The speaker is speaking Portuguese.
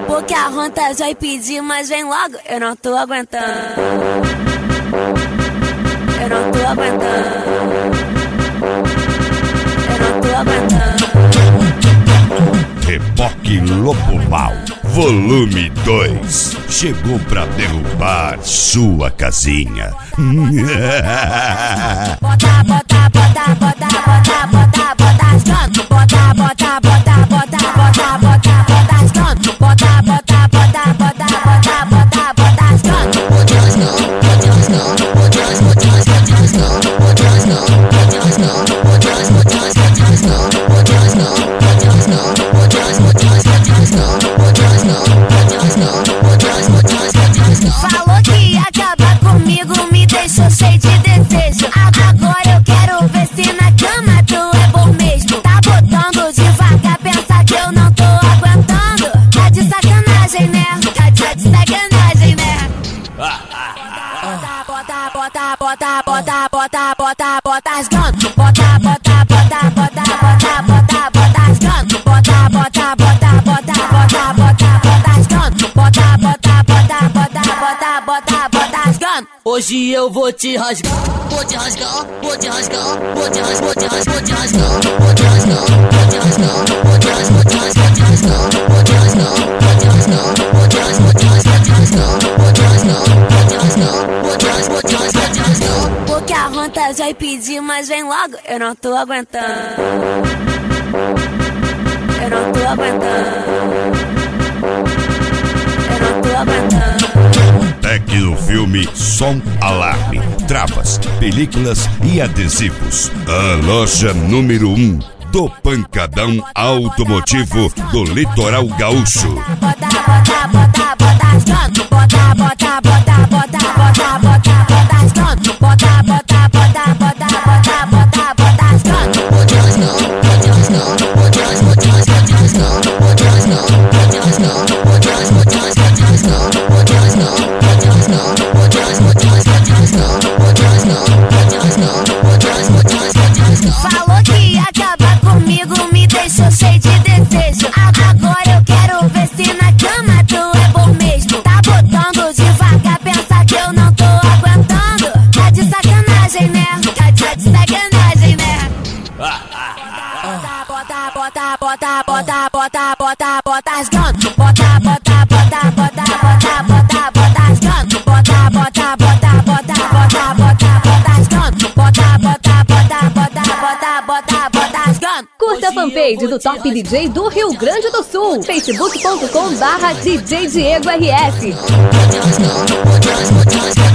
Porque a Ronta vai pedir, mas vem logo, eu não tô aguentando. Eu não tô aguentando. Eu não tô aguentando. Reboque Lobo Mal, volume 2. Chegou pra derrubar sua casinha. Bota, bota, bota, bota, bota, bota, bota as canto. Bota, bota, bota, bota, bota, bota, bota as canto. Bota, bota, bota, bota, bota, bota, bota as canto. Falou que ia acabar comigo, me deixou cheio de desejo. Agora eu quero ver se na cama tu é bom mesmo. Tá botando devagar, pensa que eu não tô aguentando. Tá de sacanagem, né? Tá de sacanagem, né? Bota, bota, bota, bota, bota, bota, bota, bota as canto. Bota, bota, bota, bota, bota, bota, bota as canto. Bota, bota, bota, bota, bota, bota, bota as canto. Bota, bota, bota, bota, bota, bota, bota as canto. Hoje eu vou te rasgar, vou te rasgar, vou te rasgar, vou te rasgar, vou te rasgar, vou te rasgar, vou te rasgar, vou te rasgar, vou te rasgar, vou te rasgar, vou te rasgar, vou te rasgar, vou te rasgar, vou te rasgar, vou te rasgar, vou te rasgar, vou te rasgar, vou te rasgar, vou te rasgar, vou te rasgar. Porque a Ronta vai pedir, mas vem logo, eu não tô aguentando. Eu não tô aguentando. Eu não tô aguentando. Tec no filme Som Alarme, travas, películas e adesivos. A loja número 1 do pancadão automotivo do litoral gaúcho. Bota, bota, bota, bota as canto. Bota, bota, bota, bota, bota, bota, bota as canto. Bota, bota, bota, bota, bota, bota, bota as canto. Vou te rasgar, vou te rasgar, vou te rasgar, vou te rasgar, vou te rasgar, vou te rasgar, vou te rasgar, vou te rasgar, vou te rasgar, vou te rasgar, vou te rasgar, vou te rasgar, vou te rasgar, vou te rasgar, vou te rasgar, vou te rasgar, vou te rasgar. Falou que ia acabar comigo, me deixou cheio de desejo. Agora eu quero ver se na cama tu é bom mesmo. Tá botando devagar, pensa que eu não tô aguentando. Tá de sacanagem, né? Tá de sacanagem, né? Bota, bota, bota, bota, bota, bota, bota, bota as canto. Bota, bota, bota, bota, bota, bota, bota as canto. Bota, bota, bota, bota, bota, bota, bota as canto. Bota, bota, bota, bota, bota, bota, bota as canto. Curta a fanpage do Top DJ do Rio Grande do Sul. facebook.com/DJ Diego RS. Vou te rasgar, vou te rasgar, vou te rasgar.